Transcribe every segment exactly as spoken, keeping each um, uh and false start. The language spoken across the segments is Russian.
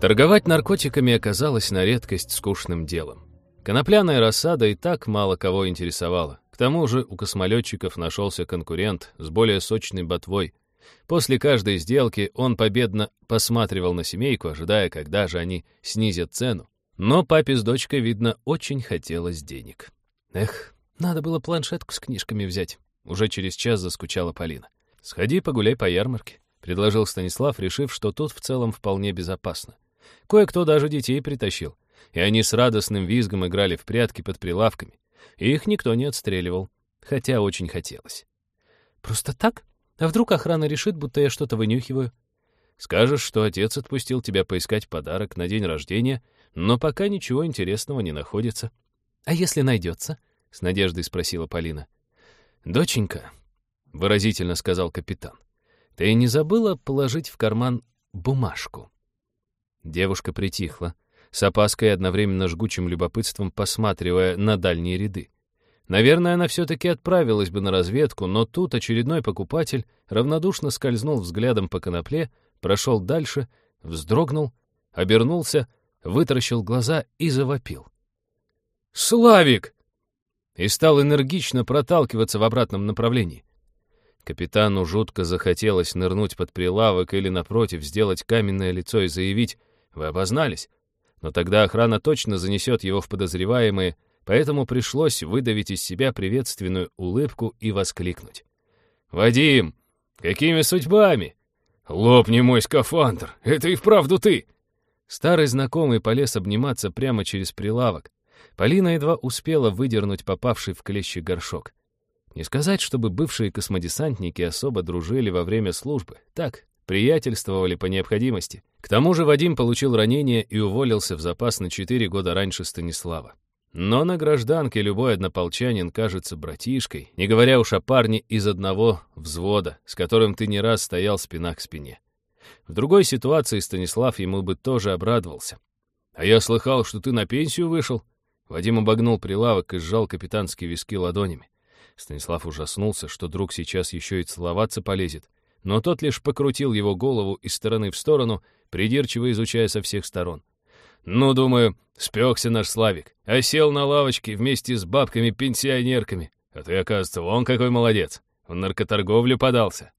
Торговать наркотиками оказалось на редкость скучным делом. Конопляная рассада и так мало кого интересовала. К тому же у космолетчиков нашелся конкурент с более сочной ботвой. После каждой сделки он победно посматривал на семейку, ожидая, когда же они снизят цену. Но папе с дочкой, видно, очень хотелось денег. Эх, надо было планшетку с книжками взять. Уже через час заскучала Полина. «Сходи погуляй по ярмарке», — предложил Станислав, решив, что тут в целом вполне безопасно. Кое-кто даже детей притащил, и они с радостным визгом играли в прятки под прилавками. И их никто не отстреливал, хотя очень хотелось. «Просто так? А вдруг охрана решит, будто я что-то вынюхиваю?» «Скажешь, что отец отпустил тебя поискать подарок на день рождения, но пока ничего интересного не находится». «А если найдется?» — с надеждой спросила Полина. «Доченька», — выразительно сказал капитан, — «ты не забыла положить в карман бумажку?» Девушка притихла, с опаской и одновременно жгучим любопытством посматривая на дальние ряды. Наверное, она все-таки отправилась бы на разведку, но тут очередной покупатель равнодушно скользнул взглядом по конопле, прошел дальше, вздрогнул, обернулся, вытаращил глаза и завопил. «Славик!» и стал энергично проталкиваться в обратном направлении. Капитану жутко захотелось нырнуть под прилавок или, напротив, сделать каменное лицо и заявить: «Вы обознались». Но тогда охрана точно занесет его в подозреваемые, поэтому пришлось выдавить из себя приветственную улыбку и воскликнуть: «Вадим, какими судьбами? Лопни мой скафандр, это и вправду ты!» Старый знакомый полез обниматься прямо через прилавок. Полина едва успела выдернуть попавший в клещи горшок. Не сказать, чтобы бывшие космодесантники особо дружили во время службы. Так, приятельствовали по необходимости. К тому же Вадим получил ранение и уволился в запас на четыре года раньше Станислава. Но на гражданке любой однополчанин кажется братишкой, не говоря уж о парне из одного взвода, с которым ты не раз стоял спина к спине. В другой ситуации Станислав ему бы тоже обрадовался. «А я слыхал, что ты на пенсию вышел?» Вадим обогнул прилавок и сжал капитанские виски ладонями. Станислав ужаснулся, что друг сейчас еще и целоваться полезет, но тот лишь покрутил его голову из стороны в сторону, придирчиво изучая со всех сторон. «Ну, думаю, спекся наш Славик, а сел на лавочке вместе с бабками-пенсионерками. А ты, оказывается, вон какой молодец, в наркоторговлю подался».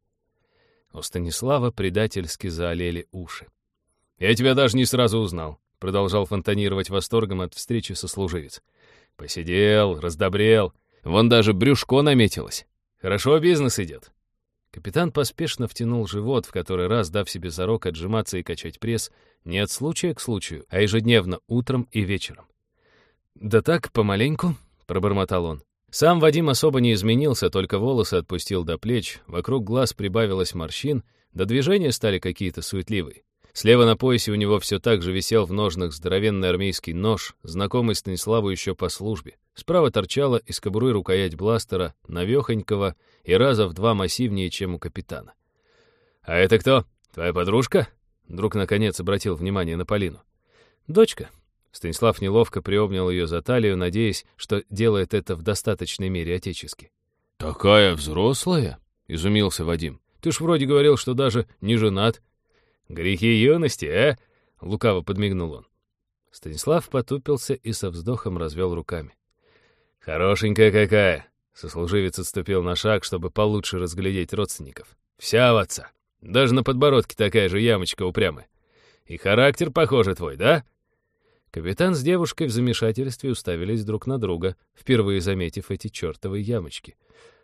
У Станислава предательски заолели уши. «Я тебя даже не сразу узнал», — продолжал фонтанировать восторгом от встречи сослуживец. «Посидел, раздобрел, вон даже брюшко наметилось. Хорошо бизнес идет». Капитан поспешно втянул живот, в который раз дав себе зарок отжиматься и качать пресс не от случая к случаю, а ежедневно утром и вечером. «Да так, помаленьку», — пробормотал он. Сам Вадим особо не изменился, только волосы отпустил до плеч, вокруг глаз прибавилось морщин, да движения стали какие-то суетливые. Слева на поясе у него все так же висел в ножнах здоровенный армейский нож, знакомый Станиславу еще по службе. Справа торчала из кобуры рукоять бластера, навехонького и раза в два массивнее, чем у капитана. «А это кто? Твоя подружка?» Друг, наконец, обратил внимание на Полину. «Дочка». Станислав неловко приобнял ее за талию, надеясь, что делает это в достаточной мере отечески. «Такая взрослая?» — изумился Вадим. «Ты ж вроде говорил, что даже не женат». «Грехи юности, а?» — лукаво подмигнул он. Станислав потупился и со вздохом развел руками. «Хорошенькая какая!» — сослуживец отступил на шаг, чтобы получше разглядеть родственников. «Вся в отца. Даже на подбородке такая же ямочка упрямая. И характер, похоже, твой, да?» Капитан с девушкой в замешательстве уставились друг на друга, впервые заметив эти чертовы ямочки.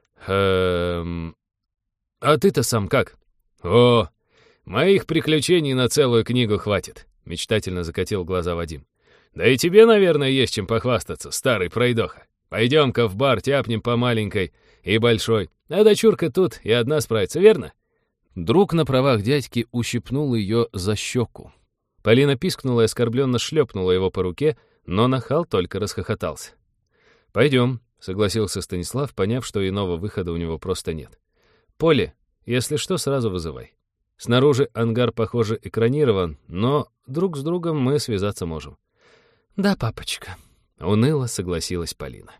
«Эм... А ты-то сам как?» «О, моих приключений на целую книгу хватит», — мечтательно закатил глаза Вадим. «Да и тебе, наверное, есть чем похвастаться, старый пройдоха. Пойдем-ка в бар, тяпнем по маленькой и большой. А дочурка тут и одна справится, верно?» Друг на правах дядьки ущипнул ее за щеку. Полина пискнула и оскорбленно шлепнула его по руке, но нахал только расхохотался. «Пойдем», — согласился Станислав, поняв, что иного выхода у него просто нет. «Поле, если что, сразу вызывай. Снаружи ангар, похоже, экранирован, но друг с другом мы связаться можем». «Да, папочка», — уныло согласилась Полина.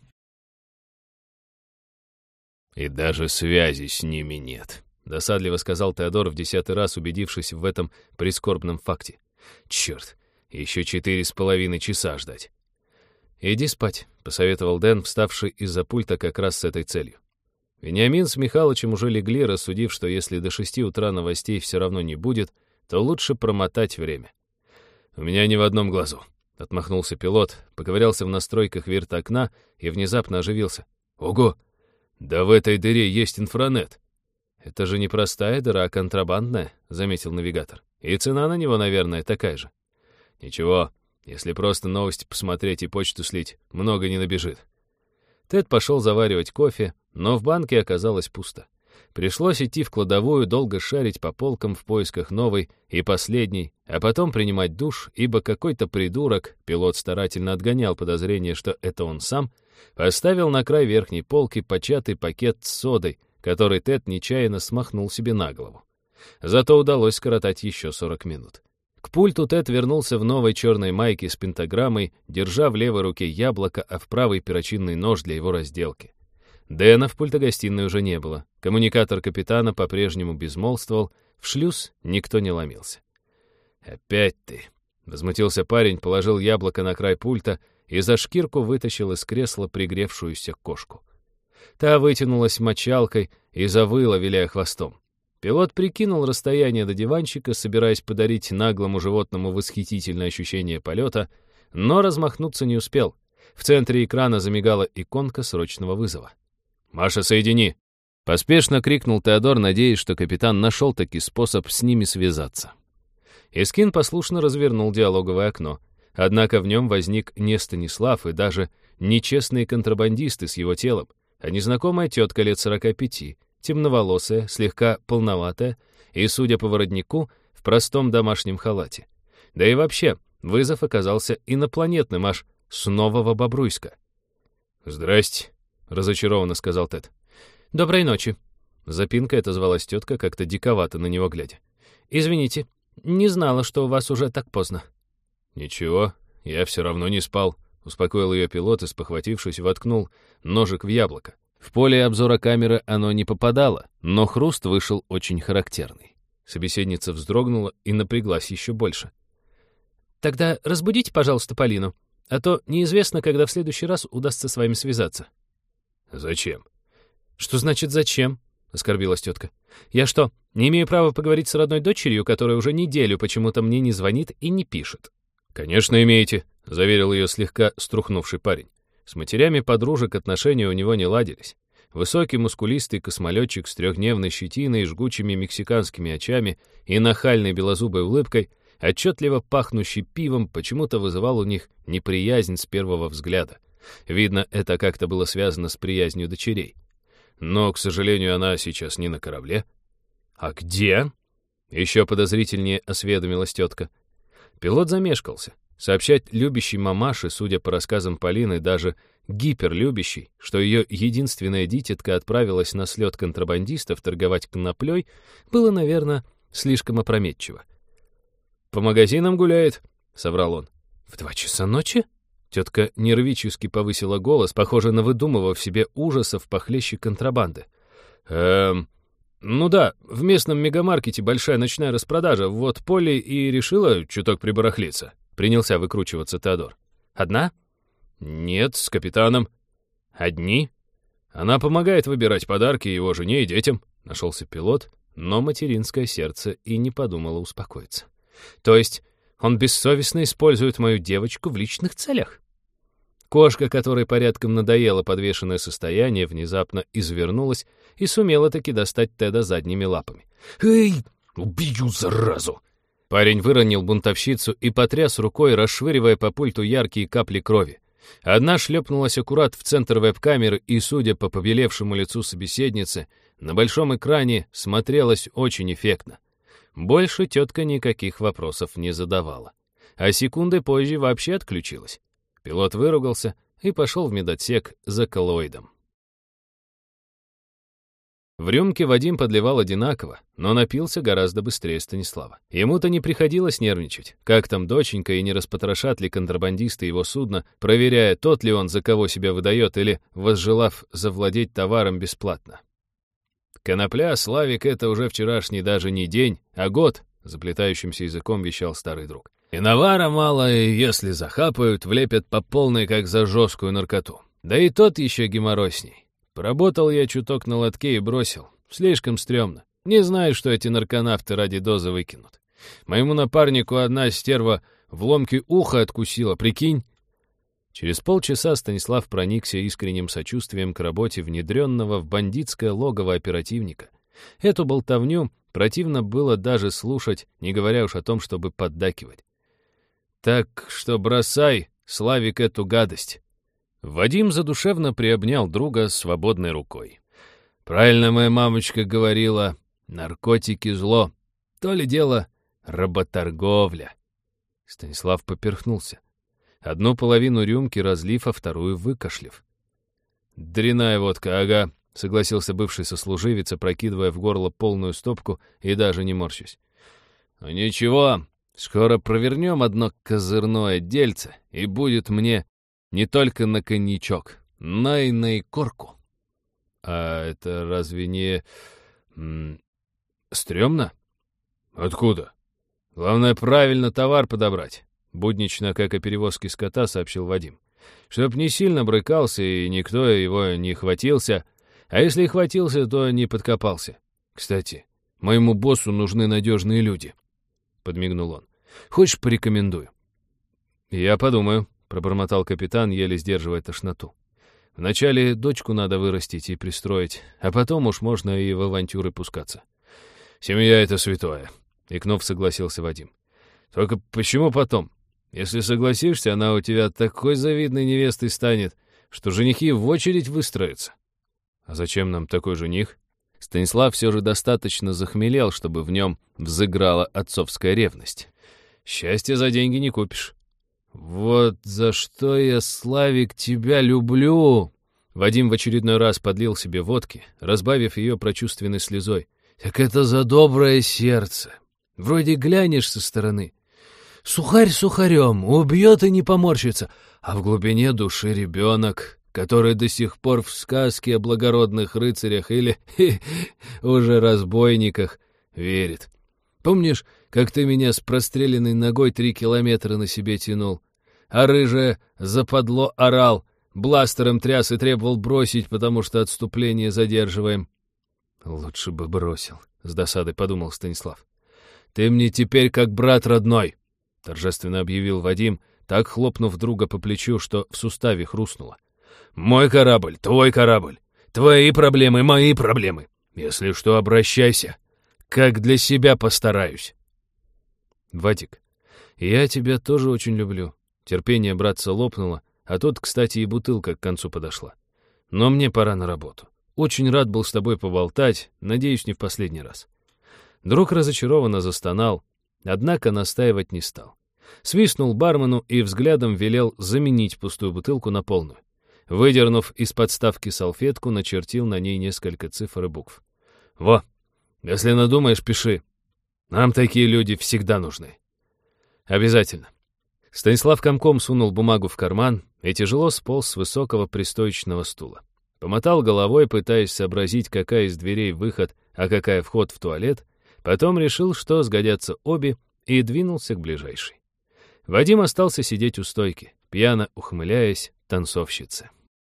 «И даже связи с ними нет», — досадливо сказал Теодор, в десятый раз убедившись в этом прискорбном факте. Черт, еще четыре с половиной часа ждать. «Иди спать», — посоветовал Дэн, вставший из-за пульта как раз с этой целью. Вениамин с Михалычем уже легли, рассудив, что если до шести утра новостей все равно не будет, то лучше промотать время. «У меня ни в одном глазу», — отмахнулся пилот, поковырялся в настройках вирт-окна и внезапно оживился. «Ого! Да в этой дыре есть инфранет!» «Это же не простая дыра, а контрабандная», — заметил навигатор. «И цена на него, наверное, такая же». «Ничего, если просто новости посмотреть и почту слить, много не набежит». Тед пошел заваривать кофе, но в банке оказалось пусто. Пришлось идти в кладовую, долго шарить по полкам в поисках новой и последней, а потом принимать душ, ибо какой-то придурок, пилот старательно отгонял подозрение, что это он сам, поставил на край верхней полки початый пакет с содой, который Тед нечаянно смахнул себе на голову. Зато удалось скоротать еще сорок минут. К пульту Тед вернулся в новой черной майке с пентаграммой, держа в левой руке яблоко, а в правой перочинный нож для его разделки. Дэна в пультогостиной уже не было. Коммуникатор капитана по-прежнему безмолвствовал, в шлюз никто не ломился. «Опять ты!» — возмутился парень, положил яблоко на край пульта и за шкирку вытащил из кресла пригревшуюся кошку. Та вытянулась мочалкой и завыла, виляя хвостом. Пилот прикинул расстояние до диванчика, собираясь подарить наглому животному восхитительное ощущение полета, но размахнуться не успел. В центре экрана замигала иконка срочного вызова. «Маша, соедини!» — поспешно крикнул Теодор, надеясь, что капитан нашел-таки способ с ними связаться. Искин послушно развернул диалоговое окно, однако в нем возник не Станислав и даже нечестные контрабандисты с его телом, а незнакомая тетка лет сорока пяти, темноволосая, слегка полноватая и, судя по воротнику, в простом домашнем халате. Да и вообще, вызов оказался инопланетным, аж с Нового Бобруйска. «Здрасте», — разочарованно сказал Тед. «Доброй ночи». Запинкой отозвалась тетка, как-то диковато на него глядя. «Извините, не знала, что у вас уже так поздно». «Ничего, я все равно не спал», — успокоил ее пилот и, спохватившись, воткнул ножик в яблоко. В поле обзора камеры оно не попадало, но хруст вышел очень характерный. Собеседница вздрогнула и напряглась еще больше. «Тогда разбудите, пожалуйста, Полину, а то неизвестно, когда в следующий раз удастся с вами связаться». «Зачем?» «Что значит «зачем»?» — оскорбилась тетка. «Я что, не имею права поговорить с родной дочерью, которая уже неделю почему-то мне не звонит и не пишет?» «Конечно, имеете», — заверил ее слегка струхнувший парень. С матерями подружек отношения у него не ладились. Высокий мускулистый космолетчик с трехдневной щетиной, жгучими мексиканскими очами и нахальной белозубой улыбкой, отчетливо пахнущий пивом, почему-то вызывал у них неприязнь с первого взгляда. Видно, это как-то было связано с приязнью дочерей. Но, к сожалению, она сейчас не на корабле. «А где?» — еще подозрительнее осведомилась тетка. Пилот замешкался. Сообщать любящей мамаше, судя по рассказам Полины, даже гиперлюбящей, что ее единственная дитятка отправилась на слет контрабандистов торговать коноплей, было, наверное, слишком опрометчиво. «По магазинам гуляет», — соврал он. «В два часа ночи?» Тетка нервически повысила голос, похоже на выдумывав себе ужасов похлеще контрабанды. «Эм... Ну да, в местном мегамаркете большая ночная распродажа, вот Полли и решила чуток прибарахлиться». Принялся выкручиваться Теодор. «Одна?» «Нет, с капитаном». «Одни?» «Она помогает выбирать подарки его жене и детям», — нашелся пилот, но материнское сердце и не подумало успокоиться. «То есть он бессовестно использует мою девочку в личных целях?» Кошка, которой порядком надоело подвешенное состояние, внезапно извернулась и сумела таки достать Теда задними лапами. «Эй, убью, заразу!» Парень выронил бунтовщицу и потряс рукой, расшвыривая по пульту яркие капли крови. Одна шлепнулась аккурат в центр веб-камеры и, судя по побелевшему лицу собеседницы, на большом экране смотрелась очень эффектно. Больше тетка никаких вопросов не задавала. А секунды позже вообще отключилась. Пилот выругался и пошел в медотсек за коллоидом. В рюмке Вадим подливал одинаково, но напился гораздо быстрее Станислава. Ему-то не приходилось нервничать, как там доченька и не распотрошат ли контрабандисты его судно, проверяя, тот ли он, за кого себя выдает, или возжелав завладеть товаром бесплатно. «Конопля, Славик, это уже вчерашний даже не день, а год», — заплетающимся языком вещал старый друг. И навара мало, и если захапают, влепят по полной, как за жесткую наркоту. Да и тот еще геморрой с ней. Поработал я чуток на лотке и бросил. Слишком стрёмно. Не знаю, что эти нарконавты ради дозы выкинут. Моему напарнику одна стерва в ломке уха откусила, прикинь? Через полчаса Станислав проникся искренним сочувствием к работе внедренного в бандитское логово оперативника. Эту болтовню противно было даже слушать, не говоря уж о том, чтобы поддакивать. «Так что бросай, Славик, эту гадость!» Вадим задушевно приобнял друга свободной рукой. «Правильно моя мамочка говорила, наркотики — зло. То ли дело работорговля». Станислав поперхнулся. Одну половину рюмки разлив, а вторую выкашлив. «Дрянная водка, ага», — согласился бывший сослуживец, опрокидывая в горло полную стопку и даже не морщась. «Ну ничего, скоро провернем одно козырное дельце, и будет мне не только на коньячок, но и на икорку». «А это разве не... М- стрёмно?» «Откуда? Главное, правильно товар подобрать», — буднично, как о перевозке скота, сообщил Вадим. «Чтоб не сильно брыкался, и никто его не хватился, а если и хватился, то не подкопался. Кстати, моему боссу нужны надежные люди», — подмигнул он. «Хочешь, порекомендую?» «Я подумаю», — пробормотал капитан, еле сдерживая тошноту. «Вначале дочку надо вырастить и пристроить, а потом уж можно и в авантюры пускаться». «Семья — это святое», — икнув, согласился Вадим. «Только почему потом? Если согласишься, она у тебя такой завидной невестой станет, что женихи в очередь выстроятся». «А зачем нам такой жених?» Станислав все же достаточно захмелел, чтобы в нем взыграла отцовская ревность. «Счастье за деньги не купишь». «Вот за что я, Славик, тебя люблю!» Вадим в очередной раз подлил себе водки, разбавив ее прочувственной слезой. «Так это за доброе сердце. Вроде глянешь со стороны. Сухарь сухарем, убьет и не поморщится, а в глубине души ребенок, который до сих пор в сказке о благородных рыцарях или хе, уже разбойниках верит. Помнишь, как ты меня с простреленной ногой три километра на себе тянул, а рыжая западло орал, бластером тряс и требовал бросить, потому что отступление задерживаем?» «Лучше бы бросил», — с досадой подумал Станислав. «Ты мне теперь как брат родной», — торжественно объявил Вадим, так хлопнув друга по плечу, что в суставе хрустнуло. «Мой корабль, твой корабль, твои проблемы, мои проблемы. Если что, обращайся, как для себя постараюсь». «Вадик, я тебя тоже очень люблю». Терпение братца лопнуло, а тут, кстати, и бутылка к концу подошла. «Но мне пора на работу. Очень рад был с тобой поболтать, надеюсь, не в последний раз». Друг разочарованно застонал, однако настаивать не стал. Свистнул бармену и взглядом велел заменить пустую бутылку на полную. Выдернув из подставки салфетку, начертил на ней несколько цифр и букв. «Во, если надумаешь, пиши. Нам такие люди всегда нужны». «Обязательно». Станислав комком сунул бумагу в карман и тяжело сполз с высокого пристойчного стула. Помотал головой, пытаясь сообразить, какая из дверей выход, а какая вход в туалет, потом решил, что сгодятся обе, и двинулся к ближайшей. Вадим остался сидеть у стойки, пьяно ухмыляясь танцовщице.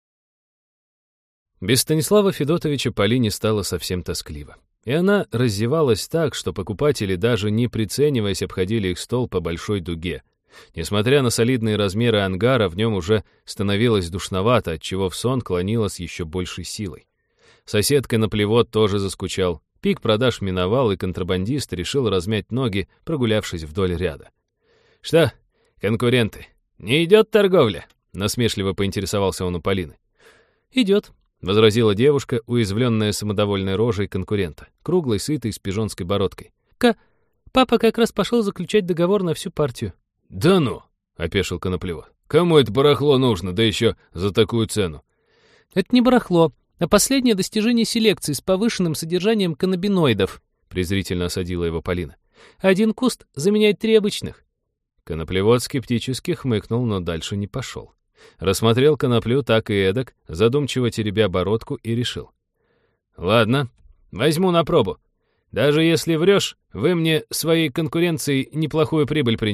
Без Станислава Федотовича Полине стало совсем тоскливо. И она раздевалась так, что покупатели, даже не прицениваясь, обходили их стол по большой дуге. Несмотря на солидные размеры ангара, в нем уже становилось душновато, отчего в сон клонило с еще большей силой. Соседка наплевот тоже заскучал. Пик продаж миновал, и контрабандист решил размять ноги, прогулявшись вдоль ряда. «Что, конкуренты, не идет торговля?» — насмешливо поинтересовался он у Полины. «Идет», — возразила девушка, уязвленная самодовольной рожей конкурента, круглой, сытой, с пижонской бородкой. «Ка, папа как раз пошел заключать договор на всю партию». «Да ну!» — опешил Коноплева. «Кому это барахло нужно, да еще за такую цену?» «Это не барахло, а последнее достижение селекции с повышенным содержанием каннабиноидов», — презрительно осадила его Полина. «Один куст заменяет три обычных». Коноплевод скептически хмыкнул, но дальше не пошел. Рассмотрел коноплю так и эдак, задумчиво теребя бородку, и решил. «Ладно, возьму на пробу. Даже если врешь, вы мне своей конкуренцией неплохую прибыль принесли.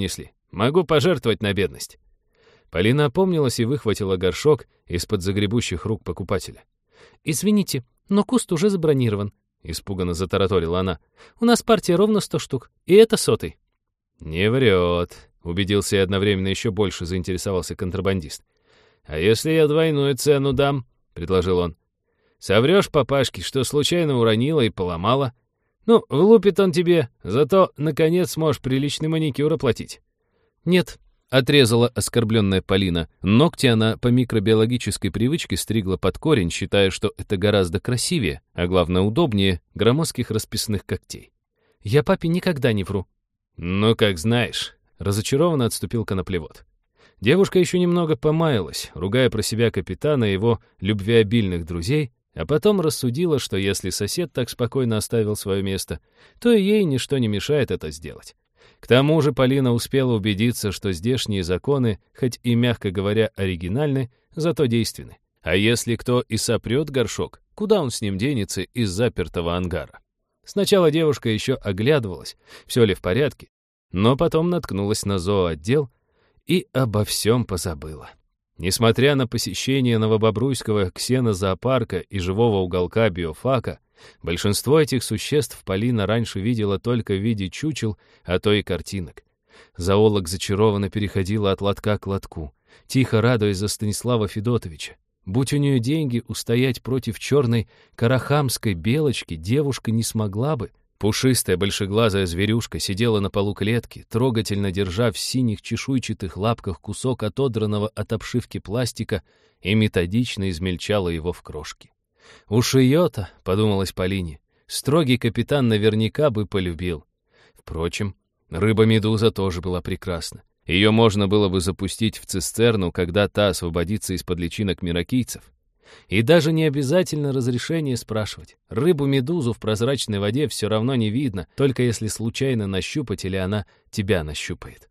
Могу пожертвовать на бедность». Полина опомнилась и выхватила горшок из-под загребущих рук покупателя. «Извините, но куст уже забронирован», — испуганно затараторила она. «У нас партия ровно сто штук, и это сотый». «Не врет», — убедился и одновременно еще больше заинтересовался контрабандист. «А если я двойную цену дам?» — предложил он. «Соврешь папашке, что случайно уронила и поломала? Ну, влупит он тебе, зато, наконец, сможешь приличный маникюр оплатить». «Нет», — отрезала оскорбленная Полина. Ногти она по микробиологической привычке стригла под корень, считая, что это гораздо красивее, а главное удобнее громоздких расписных когтей. «Я папе никогда не вру». «Ну, как знаешь», — разочарованно отступил коноплевод. Девушка еще немного помаялась, ругая про себя капитана и его любвеобильных друзей, а потом рассудила, что если сосед так спокойно оставил свое место, то и ей ничто не мешает это сделать. К тому же Полина успела убедиться, что здешние законы, хоть и, мягко говоря, оригинальны, зато действенны. А если кто и сопрет горшок, куда он с ним денется из запертого ангара? Сначала девушка еще оглядывалась, все ли в порядке, но потом наткнулась на зооотдел и обо всем позабыла. Несмотря на посещение Новобобруйского ксенозоопарка и живого уголка биофака, большинство этих существ Полина раньше видела только в виде чучел, а то и картинок. Зоолог зачарованно переходила от лотка к лотку, тихо радуясь за Станислава Федотовича. Будь у нее деньги, устоять против черной карахамской белочки девушка не смогла бы. Пушистая большеглазая зверюшка сидела на полу клетки, трогательно держа в синих чешуйчатых лапках кусок отодранного от обшивки пластика и методично измельчала его в крошки. «Уж ее-то», — подумалось Полине, — «строгий капитан наверняка бы полюбил». Впрочем, рыба-медуза тоже была прекрасна. Ее можно было бы запустить в цистерну, когда та освободится из-под личинок миракийцев. И даже не обязательно разрешение спрашивать. Рыбу-медузу в прозрачной воде все равно не видно, только если случайно нащупать или она тебя нащупает.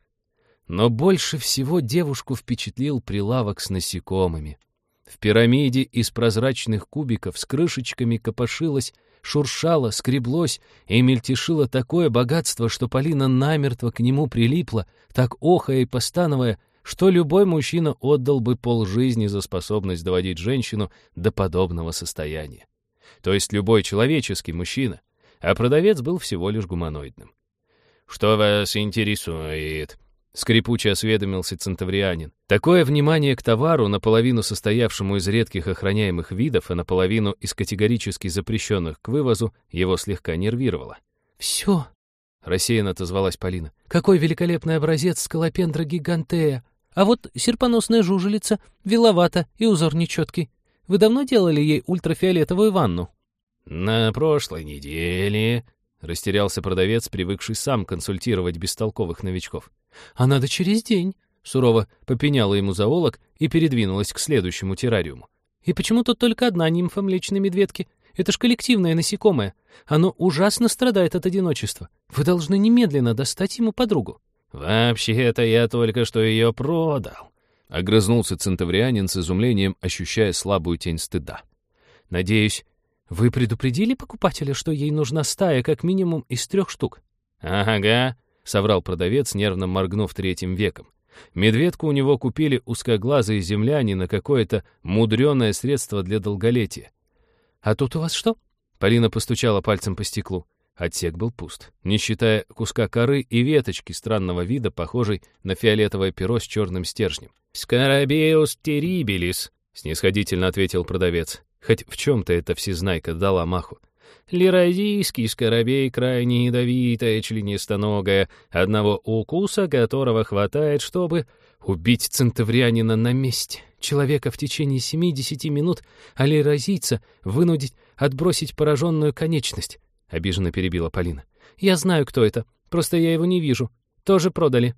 Но больше всего девушку впечатлил прилавок с насекомыми. В пирамиде из прозрачных кубиков с крышечками копошилось, шуршало, скреблось и мельтешило такое богатство, что Полина намертво к нему прилипла, так охая и постановая, что любой мужчина отдал бы полжизни за способность доводить женщину до подобного состояния. То есть любой человеческий мужчина, а продавец был всего лишь гуманоидным. «Что вас интересует?» — скрипуче осведомился центаврианин. Такое внимание к товару, наполовину состоявшему из редких охраняемых видов, а наполовину из категорически запрещенных к вывозу, его слегка нервировало. «Все», — рассеянно отозвалась Полина. «Какой великолепный образец скалопендра гигантея! А вот серпоносная жужелица, веловата и узор нечеткий. Вы давно делали ей ультрафиолетовую ванну?» «На прошлой неделе», — растерялся продавец, привыкший сам консультировать бестолковых новичков. «А надо через день», — сурово попеняла ему зоолог и передвинулась к следующему террариуму. «И почему тут только одна нимфа млечной медведки? Это ж коллективное насекомое. Оно ужасно страдает от одиночества. Вы должны немедленно достать ему подругу». «Вообще-то я только что ее продал», — огрызнулся центаврианин с изумлением, ощущая слабую тень стыда. «Надеюсь, вы предупредили покупателя, что ей нужна стая как минимум из трех штук?» «Ага», — соврал продавец, нервно моргнув третьим веком. Медведку у него купили узкоглазые земляне на какое-то мудреное средство для долголетия. «А тут у вас что?» Полина постучала пальцем по стеклу. Отсек был пуст, не считая куска коры и веточки странного вида, похожей на фиолетовое перо с черным стержнем. «Скарабеус терибелис», — снисходительно ответил продавец. Хоть в чем-то эта всезнайка дала маху. «Лиразийский скоробей крайне ядовитая, членистоногая, одного укуса которого хватает, чтобы убить центаврианина на месте, человека в течение семидесяти минут, а лиразийца вынудить отбросить пораженную конечность», — обиженно перебила Полина. «Я знаю, кто это, просто я его не вижу. Тоже продали».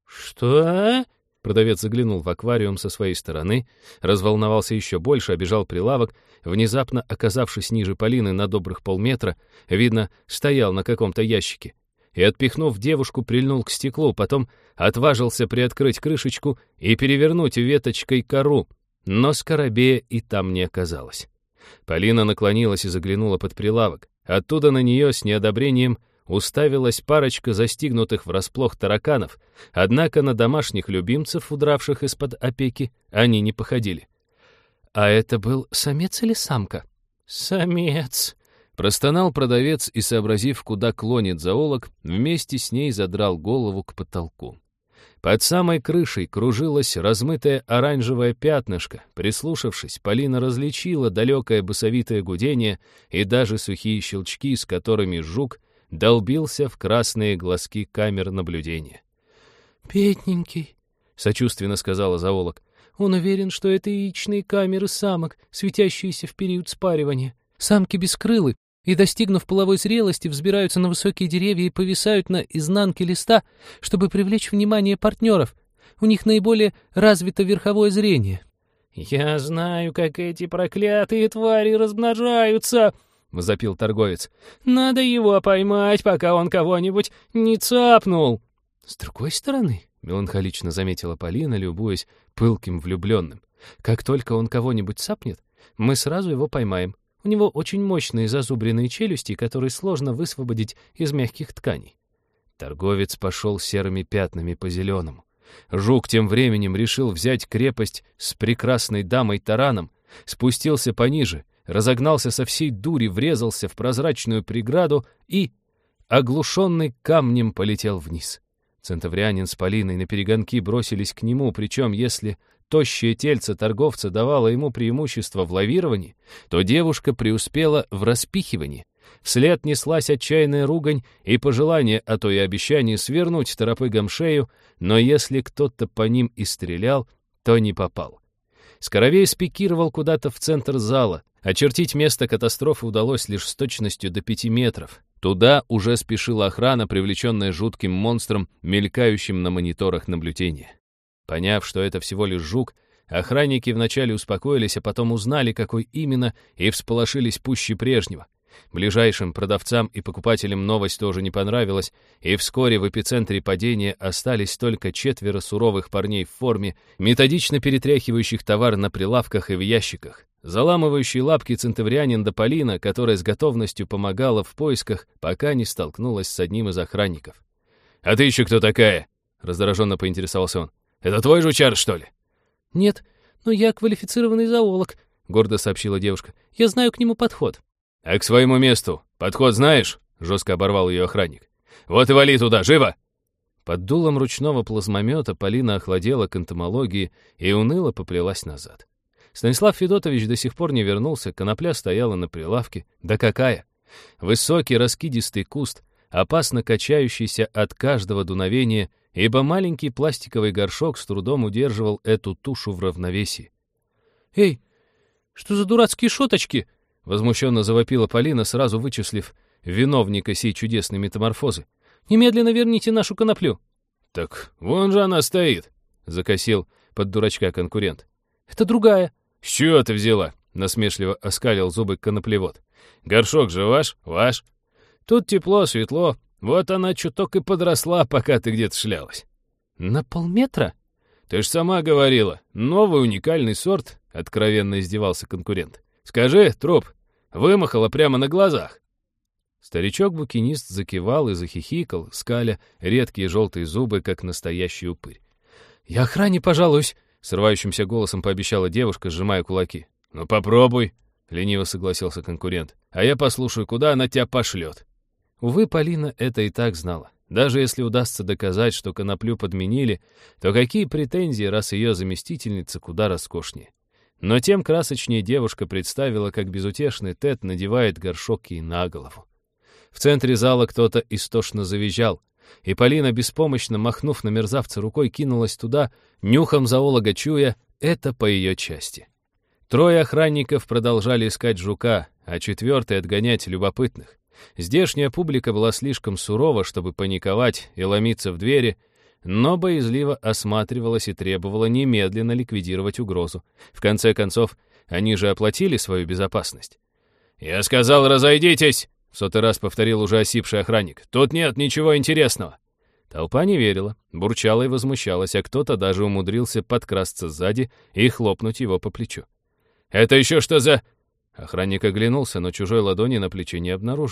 «Что?» Продавец заглянул в аквариум со своей стороны, разволновался еще больше, обежал прилавок, внезапно оказавшись ниже Полины на добрых полметра, видно, стоял на каком-то ящике, и, отпихнув девушку, прильнул к стеклу, потом отважился приоткрыть крышечку и перевернуть веточкой кору, но скоробея и там не оказалось. Полина наклонилась и заглянула под прилавок. Оттуда на нее с неодобрением уставилась парочка застигнутых врасплох тараканов, однако на домашних любимцев, удравших из-под опеки, они не походили. «А это был самец или самка?» «Самец!» — простонал продавец и, сообразив, куда клонит зоолог, вместе с ней задрал голову к потолку. Под самой крышей кружилось размытое оранжевое пятнышко. Прислушавшись, Полина различила далекое басовитое гудение и даже сухие щелчки, с которыми жук долбился в красные глазки камер наблюдения. «Бедненький», — сочувственно сказала зоолог. «Он уверен, что это яичные камеры самок, светящиеся в период спаривания. Самки бескрылы и, достигнув половой зрелости, взбираются на высокие деревья и повисают на изнанке листа, чтобы привлечь внимание партнеров. У них наиболее развито верховое зрение». «Я знаю, как эти проклятые твари размножаются», — возопил торговец. «Надо его поймать, пока он кого-нибудь не цапнул». «С другой стороны», — меланхолично заметила Полина, любуясь пылким влюбленным, «как только он кого-нибудь цапнет, мы сразу его поймаем. У него очень мощные зазубренные челюсти, которые сложно высвободить из мягких тканей». Торговец пошел серыми пятнами по зеленому. Жук тем временем решил взять крепость с прекрасной дамой-тараном, спустился пониже, разогнался со всей дури, врезался в прозрачную преграду и, оглушенный камнем, полетел вниз. Центаврианин с Полиной наперегонки бросились к нему, причем если тощее тельце торговца давало ему преимущество в лавировании, то девушка преуспела в распихивании. Вслед неслась отчаянная ругань и пожелание, а то и обещание свернуть торопыгом шею, но если кто-то по им и стрелял, то не попал. Скоровей спикировал куда-то в центр зала. Очертить место катастрофы удалось лишь с точностью до пяти метров. Туда уже спешила охрана, привлеченная жутким монстром, мелькающим на мониторах наблюдения. Поняв, что это всего лишь жук, охранники вначале успокоились, а потом узнали, какой именно, и всполошились пуще прежнего. Ближайшим продавцам и покупателям новость тоже не понравилась, и вскоре в эпицентре падения остались только четверо суровых парней в форме, методично перетряхивающих товар на прилавках и в ящиках. Заламывающий лапки центаврианин да Полина, которая с готовностью помогала в поисках, пока не столкнулась с одним из охранников. «А ты еще кто такая?» — раздраженно поинтересовался он. «Это твой жучар, что ли?» «Нет, но я квалифицированный зоолог», — гордо сообщила девушка. «Я знаю к нему подход». «А к своему месту подход знаешь?» — жестко оборвал ее охранник. «Вот и вали туда, живо!» Под дулом ручного плазмомета Полина охладела к энтомологии и уныло поплелась назад. Станислав Федотович до сих пор не вернулся, конопля стояла на прилавке. Да какая! Высокий раскидистый куст, опасно качающийся от каждого дуновения, ибо маленький пластиковый горшок с трудом удерживал эту тушу в равновесии. «Эй, что за дурацкие шуточки?» — возмущенно завопила Полина, сразу вычислив виновника сей чудесной метаморфозы. «Немедленно верните нашу коноплю». «Так вон же она стоит», — закосил под дурачка конкурент. «Это другая». «С чего ты взяла?» — насмешливо оскалил зубы коноплевод. «Горшок же ваш, ваш. Тут тепло, светло. Вот она чуток и подросла, пока ты где-то шлялась». «На полметра?» «Ты ж сама говорила. Новый уникальный сорт», — откровенно издевался конкурент. «Скажи, труп, вымахала прямо на глазах». Старичок-букинист закивал и захихикал, скаля редкие желтые зубы, как настоящий упырь. «Я охране пожалуюсь», — срывающимся голосом пообещала девушка, сжимая кулаки. «Ну попробуй», — лениво согласился конкурент. «А я послушаю, куда она тебя пошлет». Увы, Полина это и так знала. Даже если удастся доказать, что коноплю подменили, то какие претензии, раз ее заместительница куда роскошнее. Но тем красочнее девушка представила, как безутешный Тед надевает горшок ей на голову. В центре зала кто-то истошно завизжал, и Полина, беспомощно махнув на мерзавца рукой, кинулась туда, нюхом зоолога чуя, это по ее части. Трое охранников продолжали искать жука, а четвертый — отгонять любопытных. Здешняя публика была слишком сурова, чтобы паниковать и ломиться в двери, но боязливо осматривалась и требовала немедленно ликвидировать угрозу. В конце концов, они же оплатили свою безопасность. «Я сказал, разойдитесь!» — в сотый раз повторил уже осипший охранник. «Тут нет ничего интересного». Толпа не верила, бурчала и возмущалась, а кто-то даже умудрился подкрасться сзади и хлопнуть его по плечу. «Это еще что за...» Охранник оглянулся, но чужой ладони на плече не обнаружил.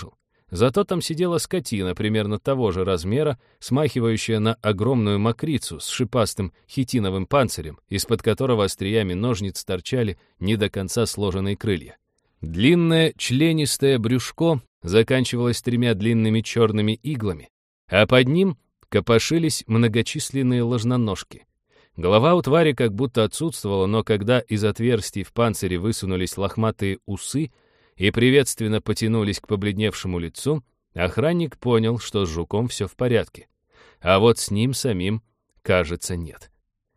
Зато там сидела скотина примерно того же размера, смахивающая на огромную мокрицу с шипастым хитиновым панцирем, из-под которого остриями ножниц торчали не до конца сложенные крылья. Длинное членистое брюшко заканчивалось тремя длинными черными иглами, а под ним копошились многочисленные ложноножки. Голова у твари как будто отсутствовала, но когда из отверстий в панцире высунулись лохматые усы и приветственно потянулись к побледневшему лицу, охранник понял, что с жуком все в порядке. А вот с ним самим, кажется, нет.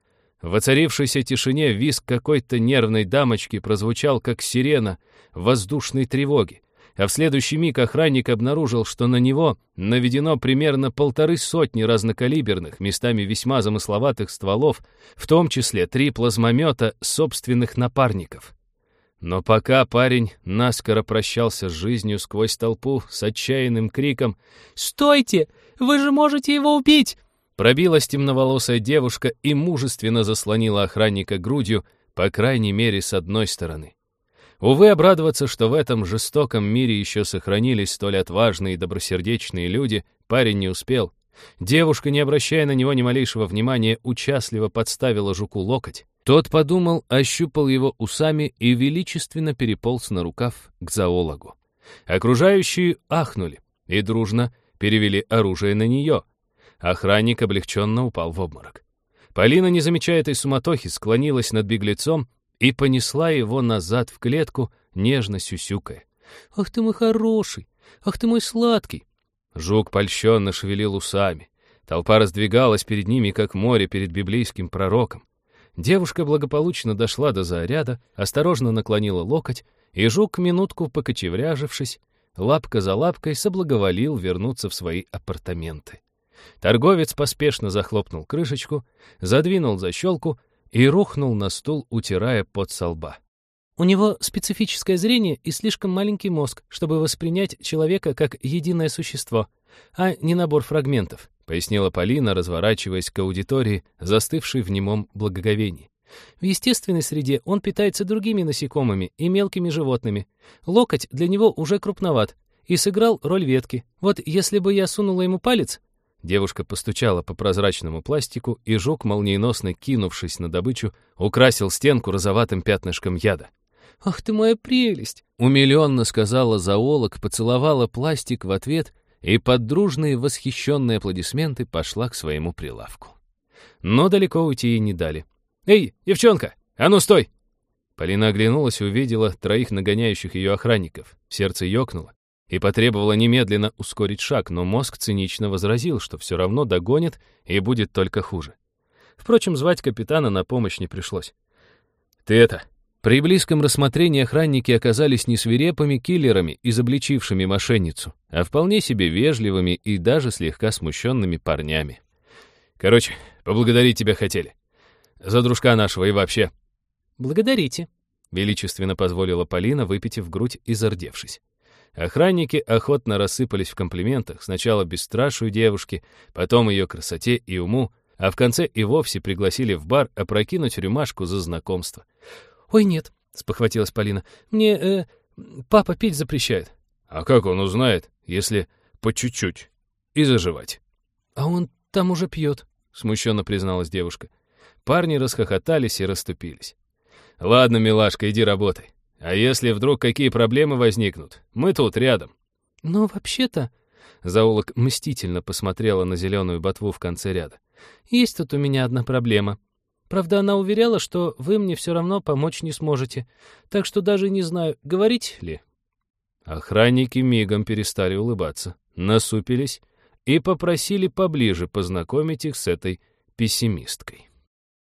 В воцарившейся тишине визг какой-то нервной дамочки прозвучал, как сирена воздушной тревоги, а в следующий миг охранник обнаружил, что на него наведено примерно полторы сотни разнокалиберных, местами весьма замысловатых стволов, в том числе три плазмомета собственных напарников. Но пока парень наскоро прощался с жизнью сквозь толпу с отчаянным криком «Стойте! Вы же можете его убить!» пробилась темноволосая девушка и мужественно заслонила охранника грудью, по крайней мере, с одной стороны. Увы, обрадоваться, что в этом жестоком мире еще сохранились столь отважные и добросердечные люди, парень не успел. Девушка, не обращая на него ни малейшего внимания, участливо подставила жуку локоть. Тот подумал, ощупал его усами и величественно переполз на рукав к зоологу. Окружающие ахнули и дружно перевели оружие на нее. Охранник облегченно упал в обморок. Полина, не замечая этой суматохи, склонилась над беглецом и понесла его назад в клетку, нежно сюсюкая. «Ах ты мой хороший! Ах ты мой сладкий!» Жук польщенно шевелил усами. Толпа раздвигалась перед ними, как море перед библейским пророком. Девушка благополучно дошла до заряда, осторожно наклонила локоть, и жук, минутку покочевряжившись, лапка за лапкой соблаговолил вернуться в свои апартаменты. Торговец поспешно захлопнул крышечку, задвинул защелку и рухнул на стул, утирая пот со лба. «У него специфическое зрение и слишком маленький мозг, чтобы воспринять человека как единое существо, а не набор фрагментов», — пояснила Полина, разворачиваясь к аудитории, застывшей в немом благоговении. «В естественной среде он питается другими насекомыми и мелкими животными. Локоть для него уже крупноват и сыграл роль ветки. Вот если бы я сунула ему палец...» Девушка постучала по прозрачному пластику, и жук, молниеносно кинувшись на добычу, украсил стенку розоватым пятнышком яда. «Ах ты моя прелесть!» — умилённо сказала зоолог, поцеловала пластик в ответ и под дружные восхищенные аплодисменты пошла к своему прилавку. Но далеко уйти ей не дали. «Эй, девчонка, а ну стой!» Полина оглянулась и увидела троих нагоняющих ее охранников. Сердце ёкнуло и потребовало немедленно ускорить шаг, но мозг цинично возразил, что все равно догонит и будет только хуже. Впрочем, звать капитана на помощь не пришлось. «Ты это...» При близком рассмотрении охранники оказались не свирепыми киллерами, изобличившими мошенницу, а вполне себе вежливыми и даже слегка смущенными парнями. «Короче, поблагодарить тебя хотели. За дружка нашего и вообще». «Благодарите», — величественно позволила Полина, выпитив грудь и зардевшись. Охранники охотно рассыпались в комплиментах, сначала бесстрашию девушки, потом ее красоте и уму, а в конце и вовсе пригласили в бар опрокинуть рюмашку за знакомство. «Ой, нет», — спохватилась Полина, — «мне, э, папа пить запрещает». «А как он узнает, если по чуть-чуть и заживать?» «А он там уже пьет», — смущенно призналась девушка. Парни расхохотались и расступились. «Ладно, милашка, иди работай. А если вдруг какие проблемы возникнут, мы тут рядом». «Но вообще-то...» — зоолог мстительно посмотрела на зеленую ботву в конце ряда. «Есть тут у меня одна проблема. Правда, она уверяла, что вы мне все равно помочь не сможете. Так что даже не знаю, говорить ли». Охранники мигом перестали улыбаться, насупились и попросили поближе познакомить их с этой пессимисткой.